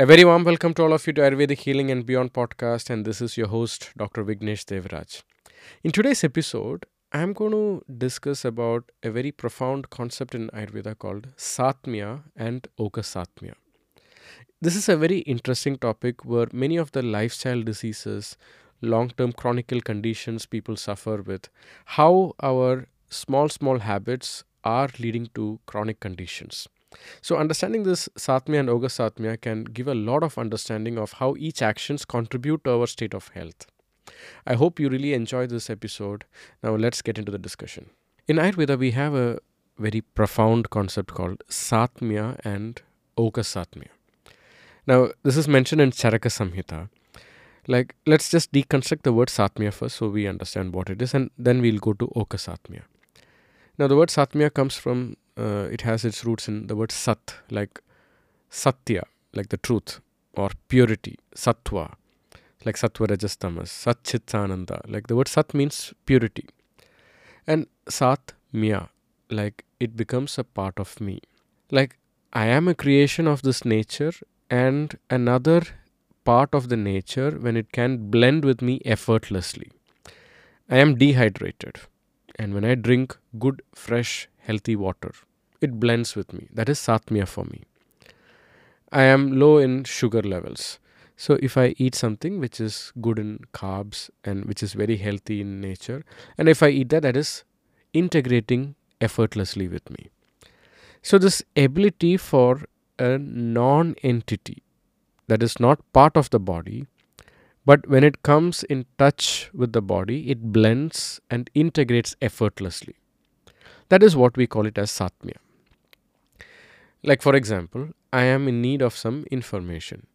A very warm welcome to all of you to Ayurvedic Healing and Beyond podcast, and this is your host, Dr. Vignesh Devraj. In today's episode, I'm going to discuss about a very profound concept in Ayurveda called Satmya and Okasatmya. This is a very interesting topic where many of the lifestyle diseases, long-term chronic conditions people suffer with, how our small habits are leading to chronic conditions. So understanding this Satmya and Oga Satmya can give a lot of understanding of how each actions contribute to our state of health. I hope you really enjoy this episode. Now let's get into the discussion. In Ayurveda, we have a very profound concept called Satmya and Oga Satmya. Now this is mentioned in Charaka Samhita. Let's just deconstruct the word Satmya first so we understand what it is, and then we'll go to Oka Satmya. Now the word Satmya comes from it has its roots in the word Sat, like Satya, like the truth, or purity, Sattva, like Sattva Rajas Tamas, Sat Chit Ananda, like the word Sat means purity, and Satmya, like it becomes a part of me. Like I am a creation of this nature, and another part of the nature when it can blend with me effortlessly. I am dehydrated, and when I drink good, fresh, healthy water, it blends with me. That is Satmya for me. I am low in sugar levels. So if I eat something which is good in carbs and which is very healthy in nature, and if I eat that, that is integrating effortlessly with me. So this ability for a non-entity that is not part of the body, but when it comes in touch with the body, it blends and integrates effortlessly. That is what we call it as Satmya. Like for example, I am in need of some information,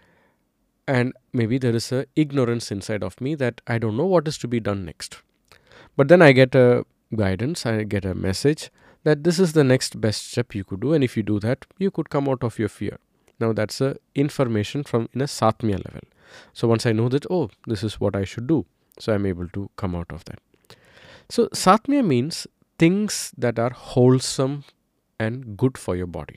and maybe there is a ignorance inside of me that I don't know what is to be done next. But then I get a guidance, I get a message that this is the next best step you could do, and if you do that, you could come out of your fear. Now that's a information from in a Satmya level. So once I know that, oh, this is what I should do, so I'm able to come out of that. So Satmya means things that are wholesome and good for your body.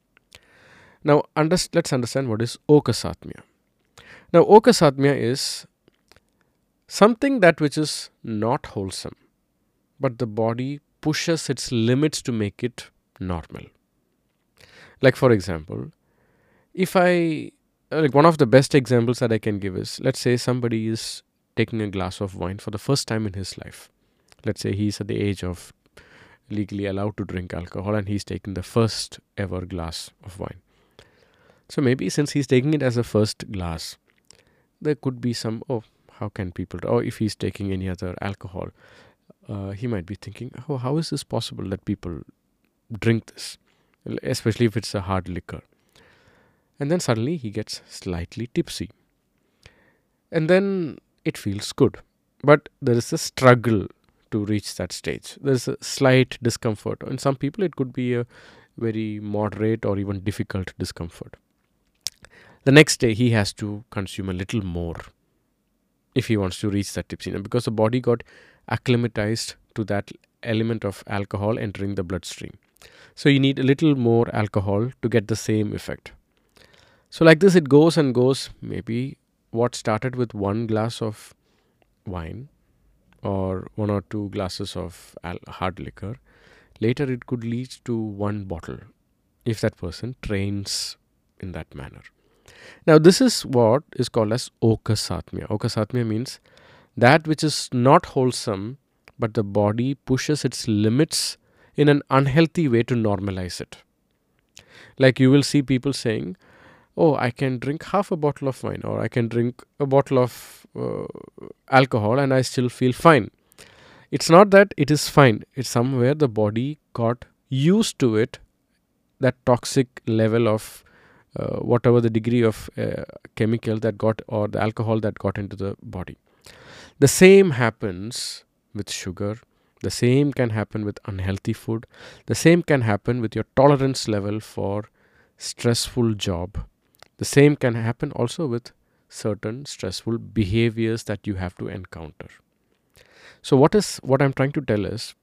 Now let's understand what is Okasatmya. Now Okasatmya is something that which is not wholesome, but the body pushes its limits to make it normal. Like for example, if I like one of the best examples that I can give is, let's say somebody is taking a glass of wine for the first time in his life. Let's say he's at the age of legally allowed to drink alcohol and he's taking the first ever glass of wine. So maybe since he's taking it as a first glass, there could be some, oh, how can people, or if he's taking any other alcohol, he might be thinking, oh, how is this possible that people drink this, especially if it's a hard liquor. And then suddenly he gets slightly tipsy. And then it feels good. But there is a struggle to reach that stage. There's a slight discomfort. In some people, it could be a very moderate or even difficult discomfort. The next day, he has to consume a little more if he wants to reach that tipsiness, because the body got acclimatized to that element of alcohol entering the bloodstream. So you need a little more alcohol to get the same effect. So like this, it goes and goes. Maybe what started with one glass of wine or one or two glasses of hard liquor, later it could lead to one bottle if that person trains in that manner. Now this is what is called as Okasatmya. Okasatmya means that which is not wholesome, but the body pushes its limits in an unhealthy way to normalize it. Like you will see people saying, oh, I can drink half a bottle of wine, or I can drink a bottle of alcohol and I still feel fine. It's not that it is fine. It's somewhere the body got used to it, that toxic level of whatever the degree of chemical that got, or the alcohol that got into the body. The same happens with sugar. The same can happen with unhealthy food. The same can happen with your tolerance level for stressful job. The same can happen also with certain stressful behaviors that you have to encounter. So what I'm trying to tell is,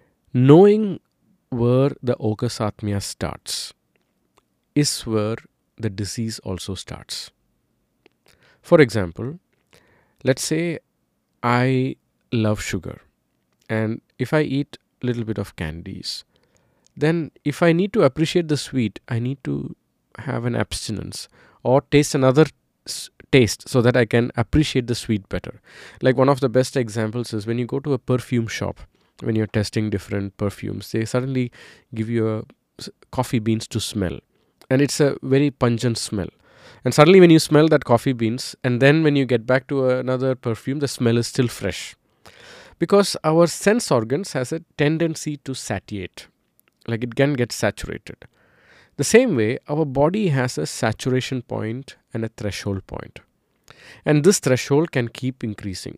knowing where the Okasatmya starts is where the disease also starts. For example, let's say I love sugar, and if I eat a little bit of candies, then if I need to appreciate the sweet, I need to have an abstinence or taste another taste so that I can appreciate the sweet better. Like one of the best examples is when you go to a perfume shop, when you're testing different perfumes, they suddenly give you coffee beans to smell, and it's a very pungent smell. And suddenly, when you smell that coffee beans, and then when you get back to another perfume, the smell is still fresh, because our sense organs has a tendency to satiate, like it can get saturated. The same way, our body has a saturation point and a threshold point, and this threshold can keep increasing.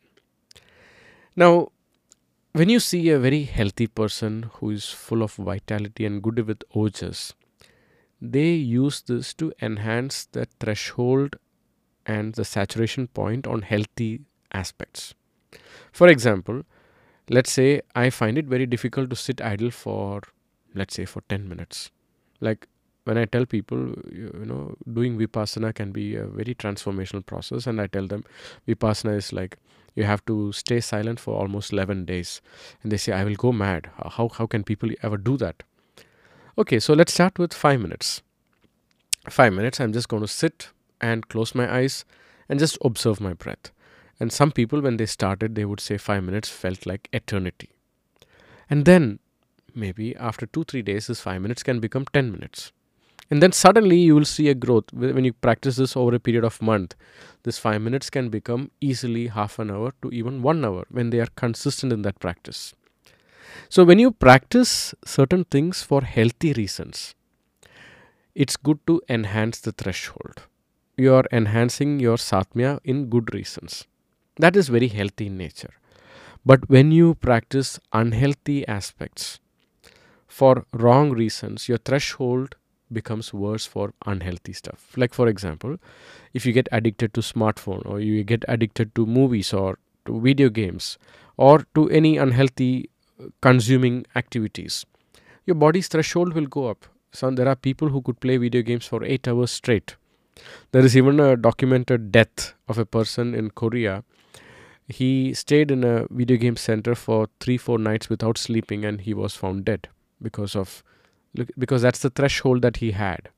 Now, when you see a very healthy person who is full of vitality and good with ojas, they use this to enhance the threshold and the saturation point on healthy aspects. For example, let's say I find it very difficult to sit idle for, let's say, for 10 minutes. Like when I tell people, doing Vipassana can be a very transformational process, and I tell them Vipassana is like you have to stay silent for almost 11 days. And they say, I will go mad. How can people ever do that? Okay, so let's start with 5 minutes. 5 minutes, I'm just going to sit and close my eyes and just observe my breath. And some people, when they started, they would say 5 minutes felt like eternity. And then maybe after 2-3 days, this 5 minutes can become 10 minutes. And then suddenly you will see a growth. When you practice this over a period of month, this 5 minutes can become easily half an hour to even 1 hour when they are consistent in that practice. So when you practice certain things for healthy reasons, it's good to enhance the threshold. You are enhancing your satmya in good reasons. That is very healthy in nature. But when you practice unhealthy aspects for wrong reasons, your threshold becomes worse for unhealthy stuff. Like for example, if you get addicted to smartphone, or you get addicted to movies or to video games or to any unhealthy consuming activities, your body's threshold will go up. So there are people who could play video games for 8 hours straight. There is even a documented death of a person in Korea. He stayed in a video game center for 3-4 nights without sleeping, and he was found dead because that's the threshold that he had.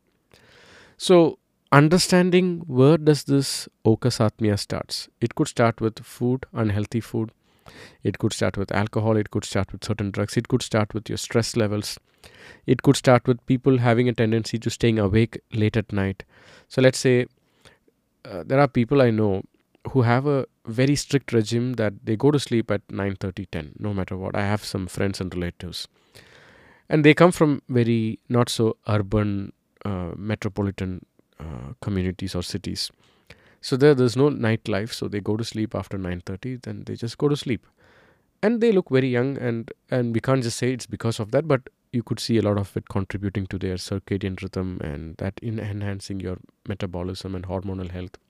So understanding where does this okasatmya starts. It could start with food, unhealthy food. It could start with alcohol. It could start with certain drugs. It could start with your stress levels. It could start with people having a tendency to staying awake late at night. So let's say there are people I know who have a very strict regime that they go to sleep at 9:30, 10, no matter what. I have some friends and relatives, and they come from very not so urban metropolitan communities or cities. So there's no nightlife, so they go to sleep after 9:30, then they just go to sleep. And they look very young, and we can't just say it's because of that, but you could see a lot of it contributing to their circadian rhythm and that in enhancing your metabolism and hormonal health.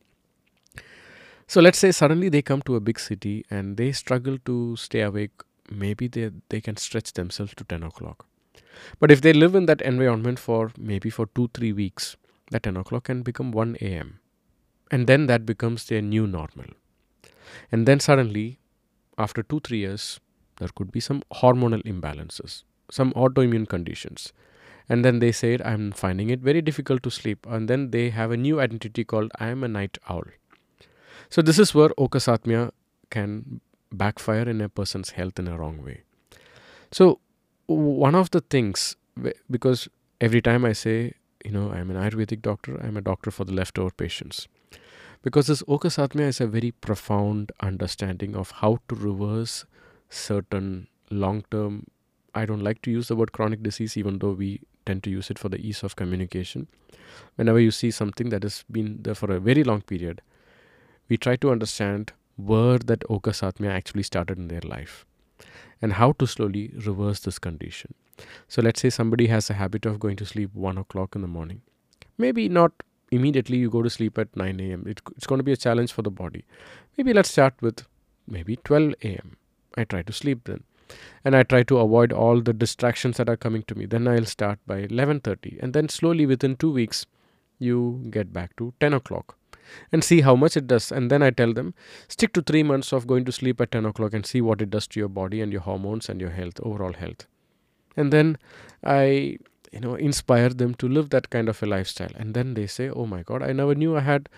So let's say suddenly they come to a big city and they struggle to stay awake. Maybe they can stretch themselves to 10 o'clock. But if they live in that environment for maybe for 2-3 weeks, that 10 o'clock can become 1 a.m. And then that becomes their new normal. And then suddenly, after 2-3 years, there could be some hormonal imbalances, some autoimmune conditions. And then they said, I'm finding it very difficult to sleep. And then they have a new identity called I am a night owl. So this is where okasatmya can backfire in a person's health in a wrong way. So one of the things, because every time I say, I'm an Ayurvedic doctor, I'm a doctor for the leftover patients. Because this okasatmya is a very profound understanding of how to reverse certain long-term, I don't like to use the word chronic disease, even though we tend to use it for the ease of communication. Whenever you see something that has been there for a very long period, we try to understand where that okasatmya actually started in their life and how to slowly reverse this condition. So let's say somebody has a habit of going to sleep 1 o'clock in the morning. Maybe not immediately you go to sleep at 9 a.m. It's going to be a challenge for the body. Maybe let's start with maybe 12 a.m. I try to sleep then. And I try to avoid all the distractions that are coming to me. Then I'll start by 11:30. And then slowly within 2 weeks, you get back to 10 o'clock and see how much it does. And then I tell them, stick to 3 months of going to sleep at 10 o'clock and see what it does to your body and your hormones and your health, overall health. And then I inspire them to live that kind of a lifestyle. And then they say, oh my God, I never knew I had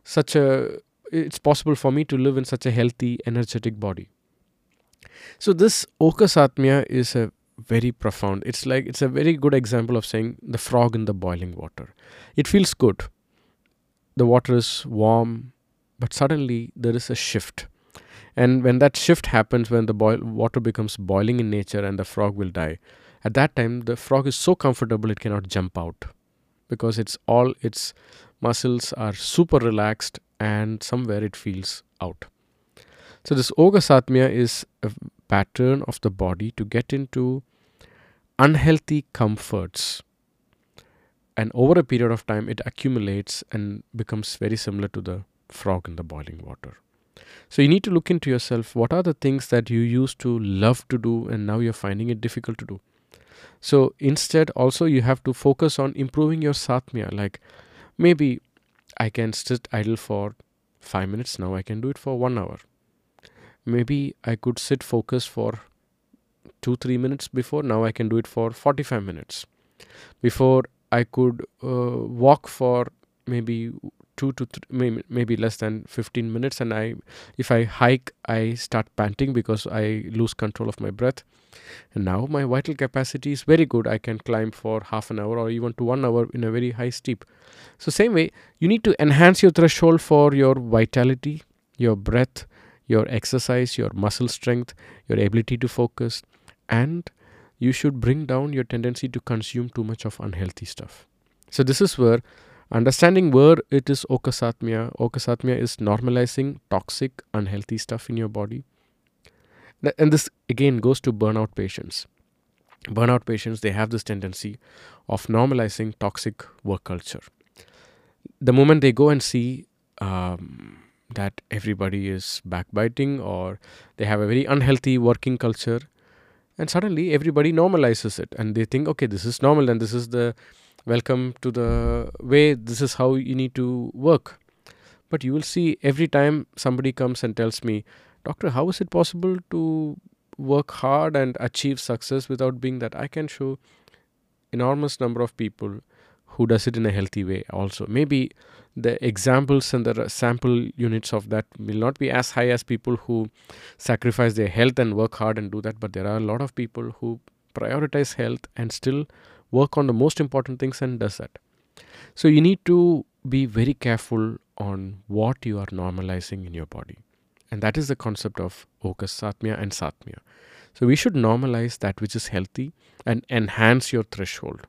it's possible for me to live in such a healthy, energetic body. So this Okasatmya is a very profound. It's a very good example of saying the frog in the boiling water. It feels good. The water is warm, but suddenly there is a shift. And when that shift happens, when the water becomes boiling in nature and the frog will die, at that time the frog is so comfortable it cannot jump out, because its muscles are super relaxed and somewhere it feels out. So this Okasatmya is a pattern of the body to get into unhealthy comforts, and over a period of time it accumulates and becomes very similar to the frog in the boiling water. So you need to look into yourself, what are the things that you used to love to do and now you're finding it difficult to do. So instead also you have to focus on improving your Satmya. Like, maybe I can sit idle for 5 minutes, now I can do it for 1 hour. Maybe I could sit focused for 2-3 minutes before, now I can do it for 45 minutes. Before I could walk for maybe 2 to maybe less than 15 minutes, and if I hike I start panting because I lose control of my breath. And now my vital capacity is very good, I can climb for half an hour or even to 1 hour in a very high steep. So same way, you need to enhance your threshold for your vitality, your breath, your exercise, your muscle strength, your ability to focus, and you should bring down your tendency to consume too much of unhealthy stuff. So this is where understanding where it is Okasatmya is normalizing toxic, unhealthy stuff in your body. And this again goes to burnout patients. Burnout patients, they have this tendency of normalizing toxic work culture. The moment they go and see that everybody is backbiting or they have a very unhealthy working culture, and suddenly everybody normalizes it and they think, okay, this is normal and this is the welcome to the way, this is how you need to work. But you will see every time somebody comes and tells me, doctor, how is it possible to work hard and achieve success without being that? I can show enormous number of people who does it in a healthy way also. Maybe the examples and the sample units of that will not be as high as people who sacrifice their health and work hard and do that, but there are a lot of people who prioritize health and still work on the most important things and does that. So you need to be very careful on what you are normalizing in your body. And that is the concept of Okasatmya and Satmya. So we should normalize that which is healthy and enhance your threshold.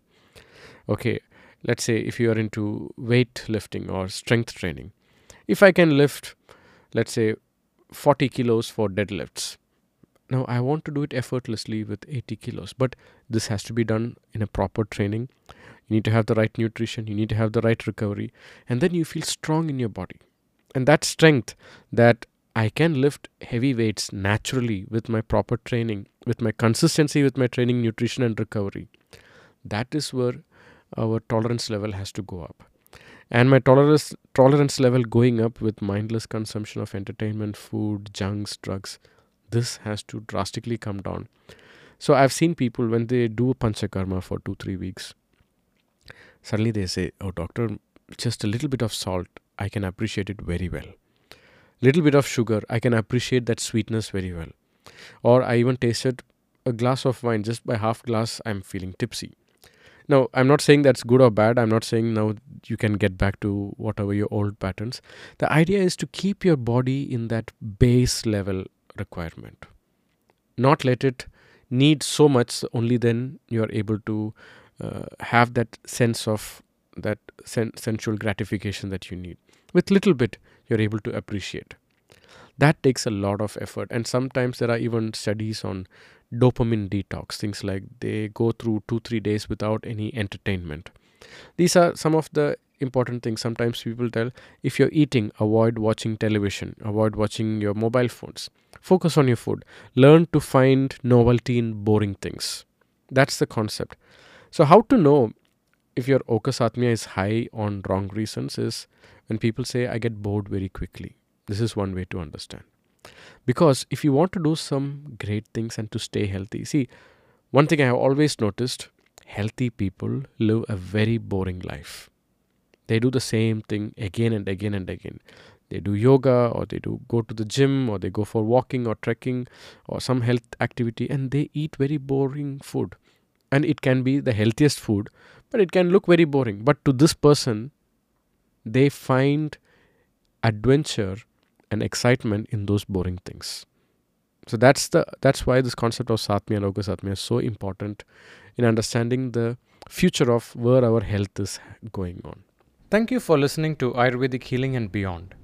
Okay, let's say if you are into weight lifting or strength training, if I can lift, let's say 40 kilos for deadlifts, now I want to do it effortlessly with 80 kilos, but this has to be done in a proper training. You need to have the right nutrition, you need to have the right recovery, and then you feel strong in your body. And that strength, that I can lift heavy weights naturally with my proper training, with my consistency, with my training, nutrition and recovery, that is where our tolerance level has to go up. And my tolerance level going up with mindless consumption of entertainment, food, junks, drugs, this has to drastically come down. So I've seen people, when they do panchakarma for 2-3 weeks, suddenly they say, oh doctor, just a little bit of salt, I can appreciate it very well. Little bit of sugar, I can appreciate that sweetness very well. Or I even tasted a glass of wine, just by half glass I'm feeling tipsy. Now, I'm not saying that's good or bad. I'm not saying now you can get back to whatever your old patterns. The idea is to keep your body in that base level requirement. Not let it need so much, only then you're able to have that sense of that sensual gratification that you need. With little bit, you're able to appreciate. That takes a lot of effort. And sometimes there are even studies on dopamine detox, things like they go through 2-3 days without any entertainment. These are some of the important things. Sometimes people tell, if you're eating, avoid watching television, avoid watching your mobile phones, focus on your food, learn to find novelty in boring things. That's the concept. So how to know if your okasatmia is high on wrong reasons, is when people say, I get bored very quickly. This is one way to understand. Because if you want to do some great things and to stay healthy, see, one thing I have always noticed, healthy people live a very boring life. They do the same thing again and again and again. They do yoga, or they do go to the gym, or they go for walking or trekking or some health activity, and they eat very boring food. And it can be the healthiest food, but it can look very boring. But to this person, they find adventure and excitement in those boring things. So that's why this concept of Satmya and Okasatmya is so important in understanding the future of where our health is going on. Thank you for listening to Ayurvedic Healing and Beyond.